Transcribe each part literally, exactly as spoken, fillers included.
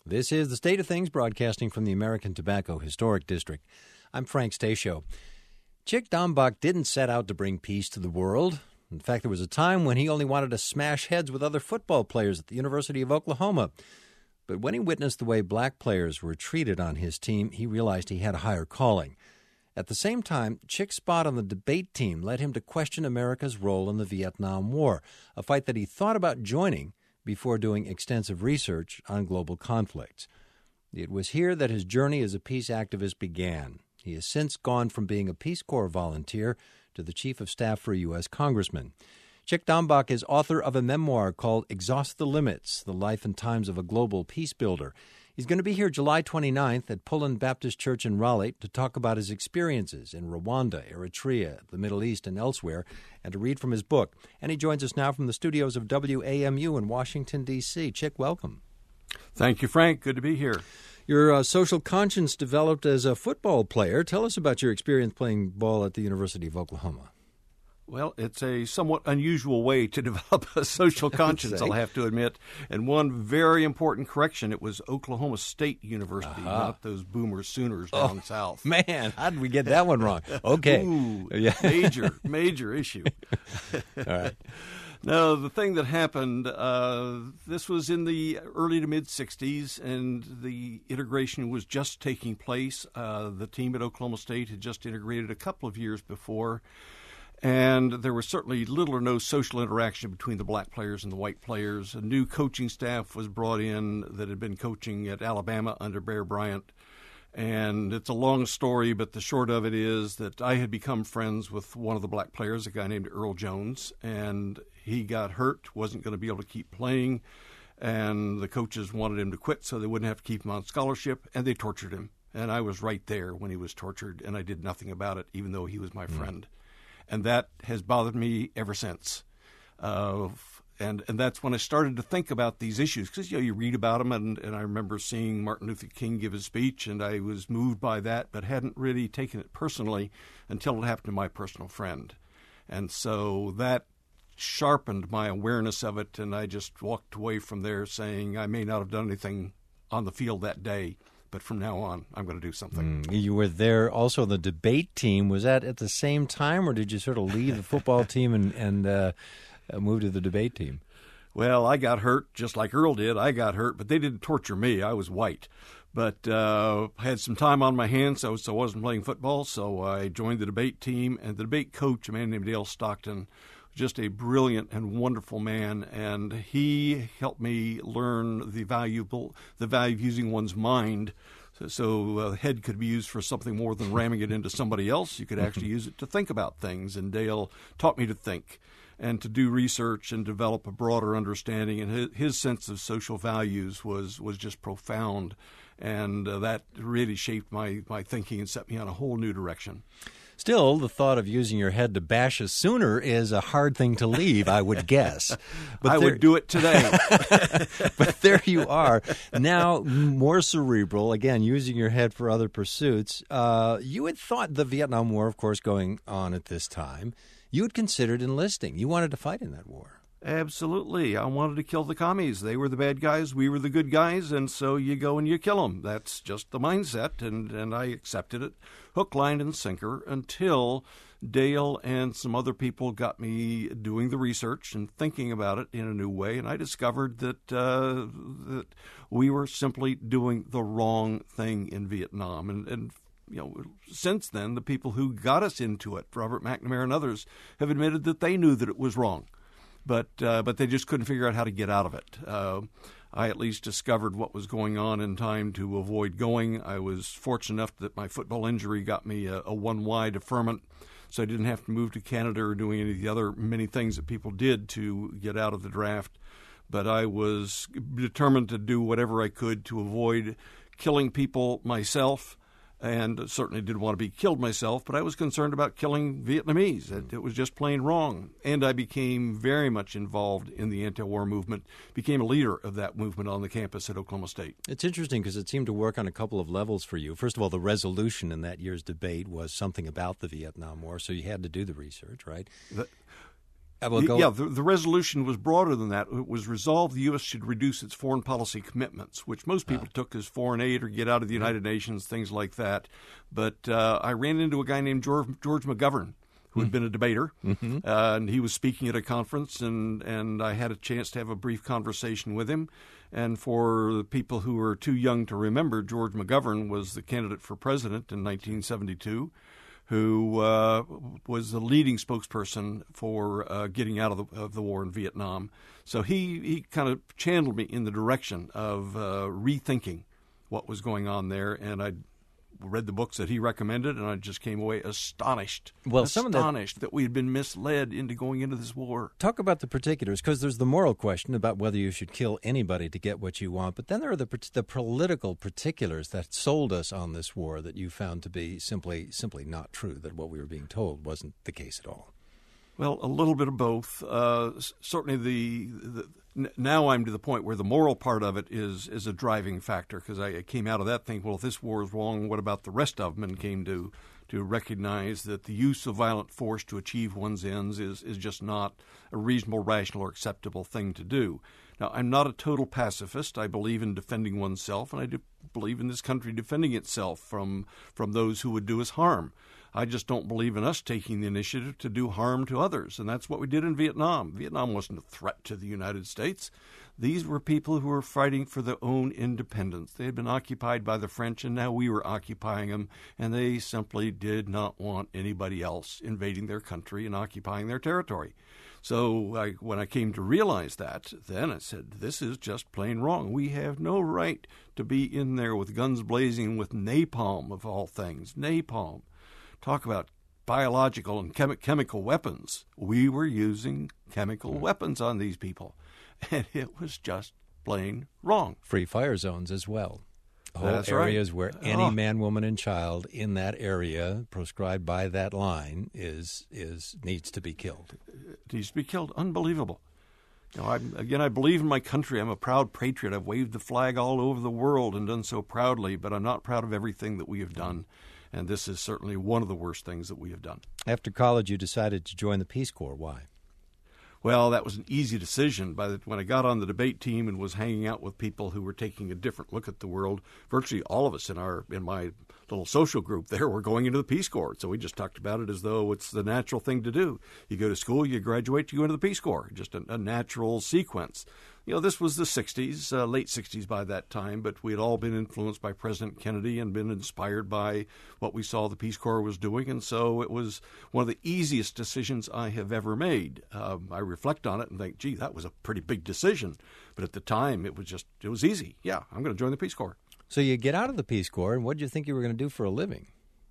This is The State of Things, broadcasting from the American Tobacco Historic District. I'm Frank Stasio. Chick Dombach didn't set out to bring peace to the world. In fact, there was a time when he only wanted to smash heads with other football players at the University of Oklahoma. But when he witnessed the way black players were treated on his team, he realized he had a higher calling. At the same time, Chick's spot on the debate team led him to question America's role in the Vietnam War, a fight that he thought about joining before doing extensive research on global conflicts. It was here that his journey as a peace activist began. He has since gone from being a Peace Corps volunteer to the chief of staff for a U S congressman. Chick Dombach is author of a memoir called Exhaust the Limits, The Life and Times of a Global Peace Builder. He's going to be here July twenty-ninth at Pullen Baptist Church in Raleigh to talk about his experiences in Rwanda, Eritrea, the Middle East, and elsewhere, and to read from his book. And he joins us now from the studios of W A M U in Washington, D C Chick, welcome. Thank you, Frank. Good to be here. Your uh, social conscience developed as a football player. Tell us about your experience playing ball at the University of Oklahoma. Well, it's a somewhat unusual way to develop a social conscience, I'll have to admit. And one very important correction, it was Oklahoma State University, uh-huh. not those boomer Sooners down oh, south. Man, how did we get that one wrong? Okay. Ooh, yeah. major, major issue. All right. No, the thing that happened, uh, this was in the early to mid-sixties, and the integration was just taking place. Uh, the team at Oklahoma State had just integrated a couple of years before. And there was certainly little or no social interaction between the black players and the white players. A new coaching staff was brought in that had been coaching at Alabama under Bear Bryant. And it's a long story, but the short of it is that I had become friends with one of the black players, a guy named Earl Jones, and he got hurt, wasn't going to be able to keep playing, and the coaches wanted him to quit so they wouldn't have to keep him on scholarship, and they tortured him. And I was right there when he was tortured, and I did nothing about it, even though he was my mm. friend. And that has bothered me ever since. Uh, and and that's when I started to think about these issues. Because, you know, you read about them, and, and I remember seeing Martin Luther King give his speech, and I was moved by that, but hadn't really taken it personally until it happened to my personal friend. And so that sharpened my awareness of it, and I just walked away from there saying I may not have done anything on the field that day, but from now on, I'm going to do something. Mm, you were there also on the debate team. Was that at the same time, or did you sort of leave the football team and, and uh, move to the debate team? Well, I got hurt just like Earl did. I got hurt, but they didn't torture me. I was white. But uh, I had some time on my hands, so, so I wasn't playing football, so I joined the debate team. And the debate coach, a man named Dale Stockton, just a brilliant and wonderful man, and he helped me learn the valuable the value of using one's mind. So, so uh, the head could be used for something more than ramming it into somebody else. You could actually use it to think about things, and Dale taught me to think and to do research and develop a broader understanding. And his, his sense of social values was was just profound, and uh, that really shaped my my thinking and set me on a whole new direction. Still, the thought of using your head to bash a Sooner is a hard thing to leave, I would guess. But I there... would do it today. But there you are. Now, more cerebral, again, using your head for other pursuits. Uh, you had thought the Vietnam War, of course, going on at this time, you had considered enlisting. You wanted to fight in that war. Absolutely. I wanted to kill the commies. They were the bad guys. We were the good guys. And so you go and you kill them. That's just the mindset. And, and I accepted it hook, line, and sinker until Dale and some other people got me doing the research and thinking about it in a new way. And I discovered that, uh, that we were simply doing the wrong thing in Vietnam. And, and you know, since then, the people who got us into it, Robert McNamara and others, have admitted that they knew that it was wrong. But uh, but they just couldn't figure out how to get out of it. Uh, I at least discovered what was going on in time to avoid going. I was fortunate enough that my football injury got me a, a one-Y deferment, so I didn't have to move to Canada or doing any of the other many things that people did to get out of the draft. But I was determined to do whatever I could to avoid killing people myself, and certainly didn't want to be killed myself, but I was concerned about killing Vietnamese. It, it was just plain wrong. And I became very much involved in the anti-war movement, became a leader of that movement on the campus at Oklahoma State. It's interesting because it seemed to work on a couple of levels for you. First of all, the resolution in that year's debate was something about the Vietnam War, so you had to do the research, right? The, I will go. Yeah, the, the resolution was broader than that. It was resolved the U S should reduce its foreign policy commitments, which most people uh. took as foreign aid or get out of the United mm-hmm. Nations, things like that. But uh, I ran into a guy named George, George McGovern, who had mm-hmm. been a debater, mm-hmm. uh, and he was speaking at a conference, and, and I had a chance to have a brief conversation with him. And for the people who are too young to remember, George McGovern was the candidate for president in nineteen seventy-two, who uh, was the leading spokesperson for uh, getting out of the, of the war in Vietnam. So he, he kind of channeled me in the direction of uh, rethinking what was going on there, and I read the books that he recommended, and I just came away astonished, well, astonished some that, that we had been misled into going into this war. Talk about the particulars, because there's the moral question about whether you should kill anybody to get what you want, but then there are the the political particulars that sold us on this war that you found to be simply simply not true, that what we were being told wasn't the case at all. Well, a little bit of both. Uh, certainly, the, the now I'm to the point where the moral part of it is is a driving factor, because I came out of that thinking, well, if this war is wrong, what about the rest of them? And came to to recognize that the use of violent force to achieve one's ends is is just not a reasonable, rational, or acceptable thing to do. Now, I'm not a total pacifist. I believe in defending oneself, and I do believe in this country defending itself from from those who would do us harm. I just don't believe in us taking the initiative to do harm to others, and that's what we did in Vietnam. Vietnam wasn't a threat to the United States. These were people who were fighting for their own independence. They had been occupied by the French, and now we were occupying them, and they simply did not want anybody else invading their country and occupying their territory. So I, when I came to realize that, then I said, this is just plain wrong. We have no right to be in there with guns blazing, with napalm, of all things, napalm. Talk about biological and chemi- chemical weapons. We were using chemical weapons on these people, and it was just plain wrong. Free fire zones as well. Whole That's areas right. where any oh. man, woman, and child in that area proscribed by that line is is needs to be killed. It needs to be killed. Unbelievable. You know, I'm, again, I believe in my country. I'm a proud patriot. I've waved the flag all over the world and done so proudly, but I'm not proud of everything that we have done. And this is certainly one of the worst things that we have done. After college, you decided to join the Peace Corps. Why? Well, that was an easy decision. By the, when I got on the debate team and was hanging out with people who were taking a different look at the world, virtually all of us in our in my little social group there were going into the Peace Corps. So we just talked about it as though it's the natural thing to do. You go to school, you graduate, you go into the Peace Corps, just a, a natural sequence. You know, this was the sixties, uh, late sixties by that time, but we had all been influenced by President Kennedy and been inspired by what we saw the Peace Corps was doing, and so it was one of the easiest decisions I have ever made. Um, I reflect on it and think, gee, that was a pretty big decision, but at the time it was just, it was easy. Yeah, I'm going to join the Peace Corps. So you get out of the Peace Corps, and what did you think you were going to do for a living?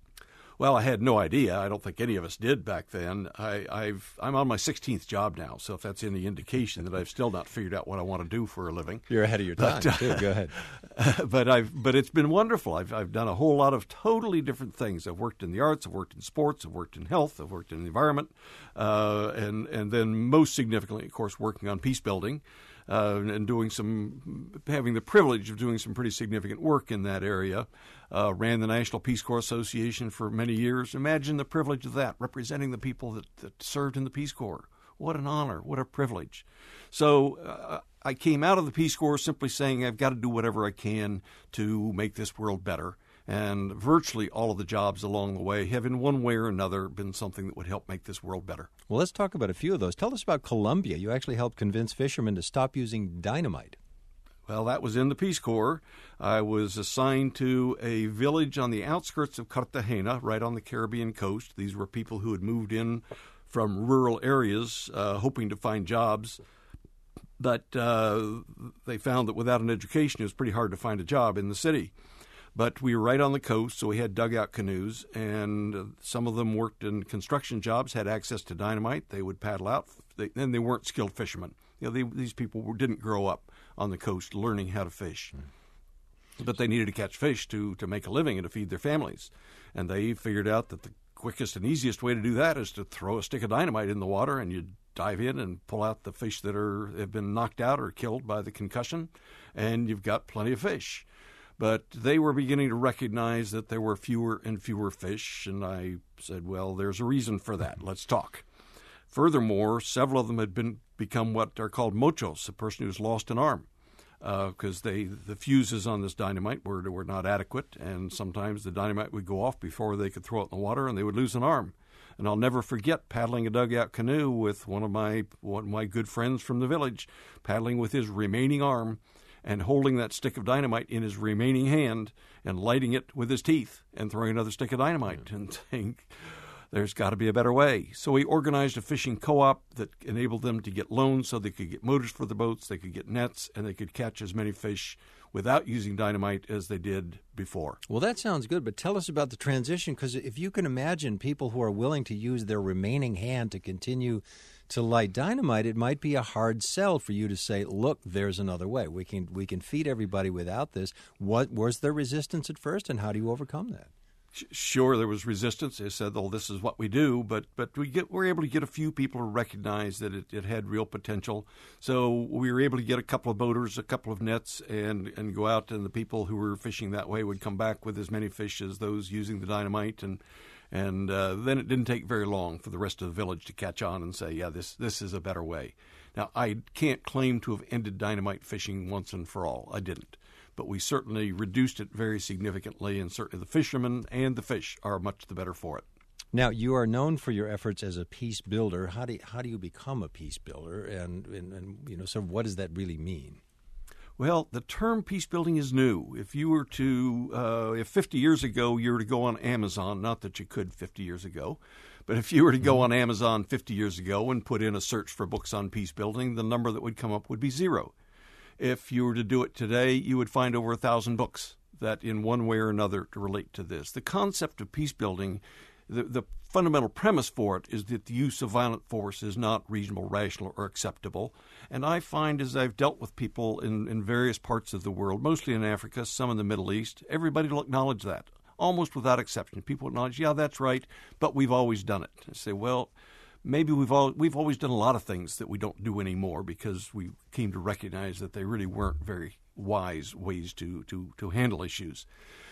Well, I had no idea. I don't think any of us did back then. I, I've, I'm on my sixteenth job now, so if that's any indication that I've still not figured out what I want to do for a living. You're ahead of your time, but, uh, too. Go ahead. but I've, but it's been wonderful. I've, I've done a whole lot of totally different things. I've worked in the arts, I've worked in sports, I've worked in health, I've worked in the environment, uh, and and then most significantly, of course, working on peace building. Uh, and doing some, having the privilege of doing some pretty significant work in that area. Uh, ran the National Peace Corps Association for many years. Imagine the privilege of that, representing the people that, that served in the Peace Corps. What an honor, what a privilege. So uh, I came out of the Peace Corps simply saying I've got to do whatever I can to make this world better. And virtually all of the jobs along the way have in one way or another been something that would help make this world better. Well, let's talk about a few of those. Tell us about Colombia. You actually helped convince fishermen to stop using dynamite. Well, that was in the Peace Corps. I was assigned to a village on the outskirts of Cartagena, right on the Caribbean coast. These were people who had moved in from rural areas uh, hoping to find jobs. But uh, they found that without an education, it was pretty hard to find a job in the city. But we were right on the coast, so we had dugout canoes, and some of them worked in construction jobs, had access to dynamite. They would paddle out, they, and they weren't skilled fishermen. You know, they, these people were, didn't grow up on the coast learning how to fish. Mm. But they needed to catch fish to, to make a living and to feed their families. And they figured out that the quickest and easiest way to do that is to throw a stick of dynamite in the water, and you dive in and pull out the fish that are have been knocked out or killed by the concussion, and you've got plenty of fish. But they were beginning to recognize that there were fewer and fewer fish, and I said, well, there's a reason for that. Let's talk. Furthermore, several of them had been become what are called mochos, a person who's lost an arm, because uh, they the fuses on this dynamite were were not adequate, and sometimes the dynamite would go off before they could throw it in the water, and they would lose an arm. And I'll never forget paddling a dugout canoe with one of my one of my good friends from the village, paddling with his remaining arm and holding that stick of dynamite in his remaining hand and lighting it with his teeth and throwing another stick of dynamite mm. and saying, there's got to be a better way. So we organized a fishing co-op that enabled them to get loans so they could get motors for the boats, they could get nets, and they could catch as many fish without using dynamite as they did before. Well, that sounds good, but tell us about the transition, because if you can imagine people who are willing to use their remaining hand to continue to light dynamite, it might be a hard sell for you to say, look, there's another way. We can we can feed everybody without this. What was there resistance at first, and how do you overcome that? Sure, there was resistance. They said, "Oh, this is what we do," but but we get we're able to get a few people to recognize that it, it had real potential. So we were able to get a couple of boaters, a couple of nets, and and go out, and the people who were fishing that way would come back with as many fish as those using the dynamite, and and uh, then it didn't take very long for the rest of the village to catch on and say, "Yeah, this this is a better way." Now, I can't claim to have ended dynamite fishing once and for all. I didn't. But we certainly reduced it very significantly, and certainly the fishermen and the fish are much the better for it. Now, you are known for your efforts as a peace builder. How do you, how do you become a peace builder, and, and, and you know, so what does that really mean? Well, the term peace building is new. If you were to, uh, if fifty years ago you were to go on Amazon, not that you could fifty years ago, but if you were to go on Amazon fifty years ago and put in a search for books on peace building, the number that would come up would be zero. If you were to do it today, you would find over a thousand books that in one way or another to relate to this. The concept of peace building, the, the fundamental premise for it is that the use of violent force is not reasonable, rational, or acceptable. And I find as I've dealt with people in, in various parts of the world, mostly in Africa, some in the Middle East, everybody will acknowledge that, almost without exception. People acknowledge, yeah, that's right, but we've always done it. I say, well, maybe we've all we've always done a lot of things that we don't do anymore because we came to recognize that they really weren't very wise ways to to, to handle issues.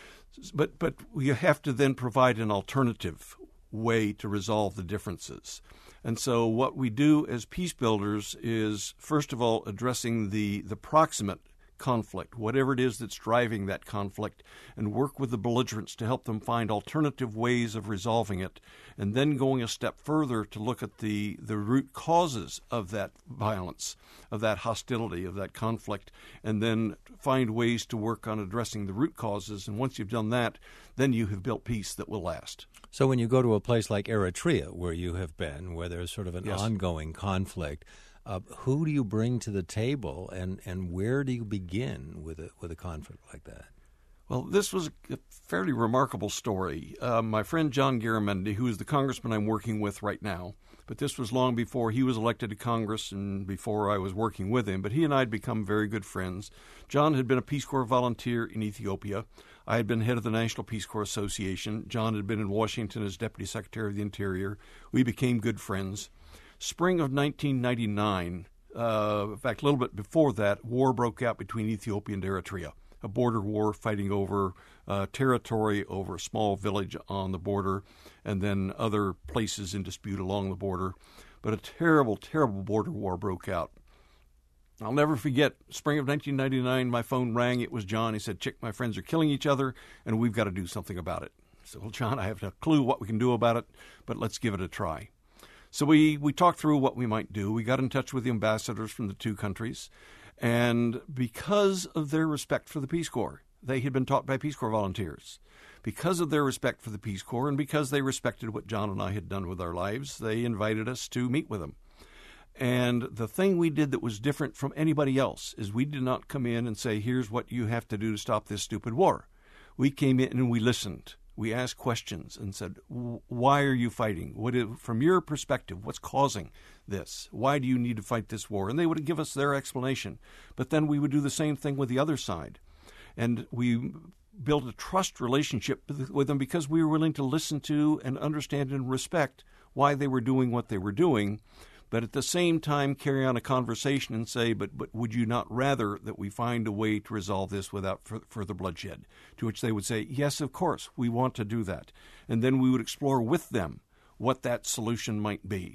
But but we have to then provide an alternative way to resolve the differences. And so what we do as peace builders is, first of all, addressing the, the proximate conflict, whatever it is that's driving that conflict, and work with the belligerents to help them find alternative ways of resolving it, and then going a step further to look at the, the root causes of that violence, of that hostility, of that conflict, and then find ways to work on addressing the root causes. And once you've done that, then you have built peace that will last. So when you go to a place like Eritrea, where you have been, where there's sort of an yes. ongoing conflict, Uh, who do you bring to the table, and, and where do you begin with a with a conflict like that? Well, this was a fairly remarkable story. Uh, my friend John Garamendi, who is the congressman I'm working with right now, but this was long before he was elected to Congress and before I was working with him, but he and I had become very good friends. John had been a Peace Corps volunteer in Ethiopia. I had been head of the National Peace Corps Association. John had been in Washington as Deputy Secretary of the Interior. We became good friends. Spring of nineteen ninety-nine, uh, in fact, a little bit before that, war broke out between Ethiopia and Eritrea, a border war fighting over uh, territory, over a small village on the border, and then other places in dispute along the border. But a terrible, terrible border war broke out. I'll never forget, spring of nineteen ninety-nine, my phone rang. It was John. He said, "Chick, my friends are killing each other, and we've got to do something about it." I said, "Well, John, I have no clue what we can do about it, but let's give it a try." So we, we talked through what we might do. We got in touch with the ambassadors from the two countries, and because of their respect for the Peace Corps, they had been taught by Peace Corps volunteers. Because of their respect for the Peace Corps, and because they respected what John and I had done with our lives, they invited us to meet with them. And the thing we did that was different from anybody else is we did not come in and say, here's what you have to do to stop this stupid war. We came in and we listened. We asked questions and said, why are you fighting? What is, from your perspective, what's causing this? Why do you need to fight this war? And they would give us their explanation. But then we would do the same thing with the other side. And we built a trust relationship with them because we were willing to listen to and understand and respect why they were doing what they were doing, but at the same time carry on a conversation and say, but but would you not rather that we find a way to resolve this without f- further bloodshed? To which they would say, yes, of course, we want to do that. And then we would explore with them what that solution might be.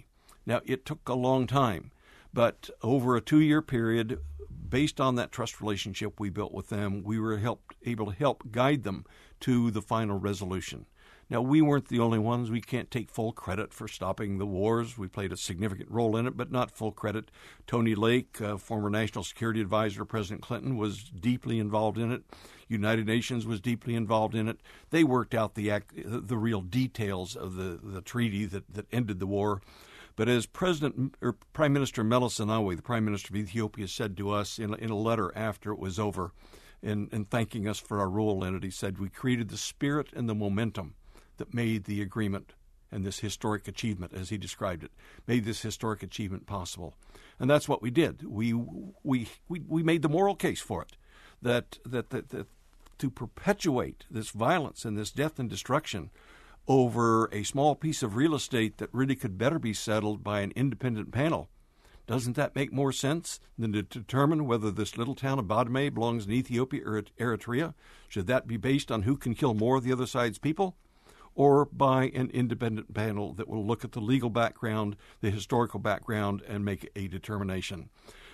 Now, it took a long time, but over a two-year period, based on that trust relationship we built with them, we were helped, able to help guide them to the final resolution. Now, we weren't the only ones. We can't take full credit for stopping the wars. We played a significant role in it, but not full credit. Tony Lake, uh, former National Security Advisor to President Clinton, was deeply involved in it. United Nations was deeply involved in it. They worked out the act, the real details of the, the treaty that, that ended the war. But as President or Prime Minister Meles Zenawi, the Prime Minister of Ethiopia, said to us in, in a letter after it was over, in, in thanking us for our role in it, he said, "We created the spirit and the momentum that made the agreement and this historic achievement," as he described it, made this historic achievement possible. And that's what we did. We we we, we made the moral case for it, that, that, that, that to perpetuate this violence and this death and destruction over a small piece of real estate that really could better be settled by an independent panel, doesn't that make more sense than to determine whether this little town of Badme belongs in Ethiopia or Eritrea? Should that be based on who can kill more of the other side's people? Or by an independent panel that will look at the legal background, the historical background, and make a determination?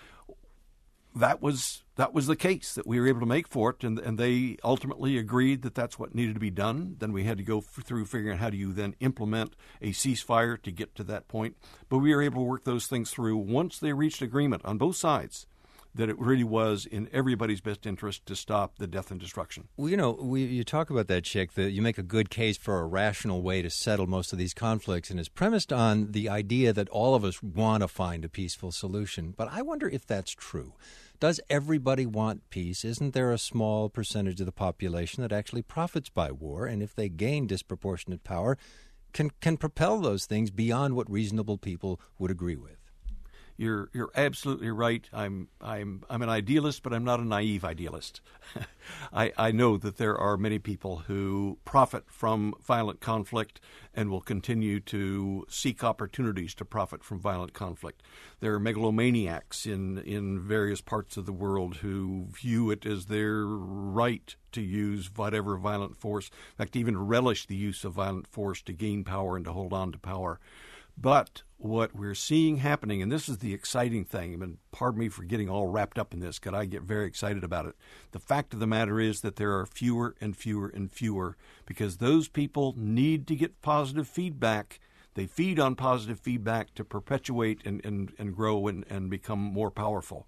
That was that was the case that we were able to make for it, and, and they ultimately agreed that that's what needed to be done. Then we had to go f- through figuring out how do you then implement a ceasefire to get to that point. But we were able to work those things through once they reached agreement on both sides that it really was in everybody's best interest to stop the death and destruction. Well, you know, we, you talk about that, Chick, that you make a good case for a rational way to settle most of these conflicts, and it's premised on the idea that all of us want to find a peaceful solution. But I wonder if that's true. Does everybody want peace? Isn't there a small percentage of the population that actually profits by war, and if they gain disproportionate power, can can propel those things beyond what reasonable people would agree with? You're you're absolutely right. I'm I'm I'm an idealist, but I'm not a naive idealist. I I know that there are many people who profit from violent conflict and will continue to seek opportunities to profit from violent conflict. There are megalomaniacs in in various parts of the world who view it as their right to use whatever violent force, in fact, even relish the use of violent force to gain power and to hold on to power. But what we're seeing happening, and this is the exciting thing, I mean, pardon me for getting all wrapped up in this, because I get very excited about it. The fact of the matter is that there are fewer and fewer and fewer, because those people need to get positive feedback. They feed on positive feedback to perpetuate and, and, and grow and, and become more powerful.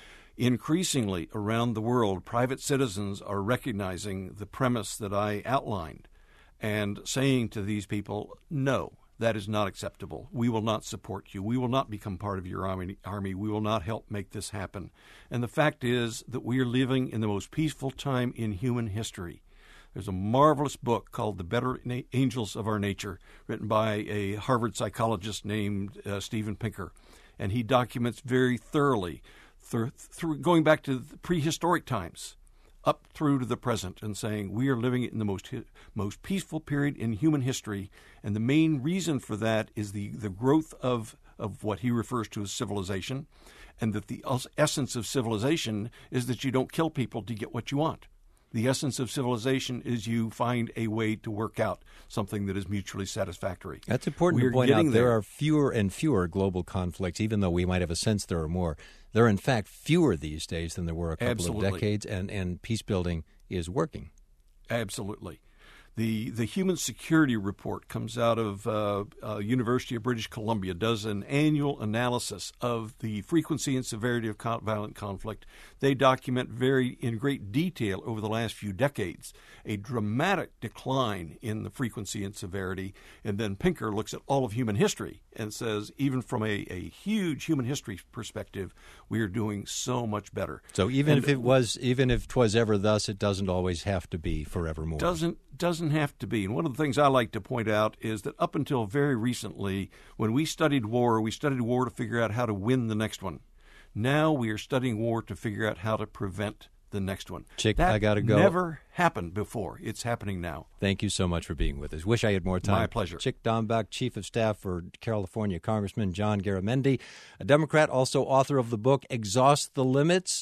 Increasingly around the world, private citizens are recognizing the premise that I outlined and saying to these people, no, that is not acceptable. We will not support you. We will not become part of your army. army. We will not help make this happen. And the fact is that we are living in the most peaceful time in human history. There's a marvelous book called The Better Angels of Our Nature, written by a Harvard psychologist named uh, Steven Pinker. And he documents very thoroughly, through, through going back to the prehistoric times, up through to the present, and saying we are living in the most most peaceful period in human history, and the main reason for that is the, the growth of, of what he refers to as civilization, and that the essence of civilization is that you don't kill people to get what you want. The essence of civilization is you find a way to work out something that is mutually satisfactory. That's important We're to point out. There. there are fewer and fewer global conflicts, even though we might have a sense there are more. There are, in fact, fewer these days than there were a couple Absolutely. of decades, and, and peace building is working. Absolutely. The the Human Security Report comes out of uh, uh, University of British Columbia, does an annual analysis of the frequency and severity of con- violent conflict. They document very in great detail over the last few decades a dramatic decline in the frequency and severity. And then Pinker looks at all of human history and says, even from a, a huge human history perspective, we are doing so much better. So even and if it was, even if 'twas ever thus, it doesn't always have to be forevermore. Doesn't doesn't have to be. And one of the things I like to point out is that up until very recently, when we studied war, we studied war to figure out how to win the next one. Now we are studying war to figure out how to prevent the next one. Chick, that I got to go. Never happened before. It's happening now. Thank you so much for being with us. Wish I had more time. My pleasure. Chick Dombach, Chief of Staff for California Congressman John Garamendi, a Democrat, also author of the book Exhaust the Limits,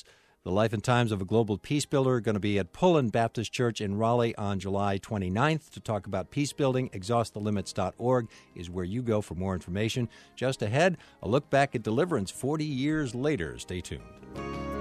The Life and Times of a Global Peace Builder, going to be at Pullen Baptist Church in Raleigh on July twenty-ninth to talk about peace building. exhaust the limits dot org is where you go for more information. Just ahead, a look back at deliverance forty years later. Stay tuned.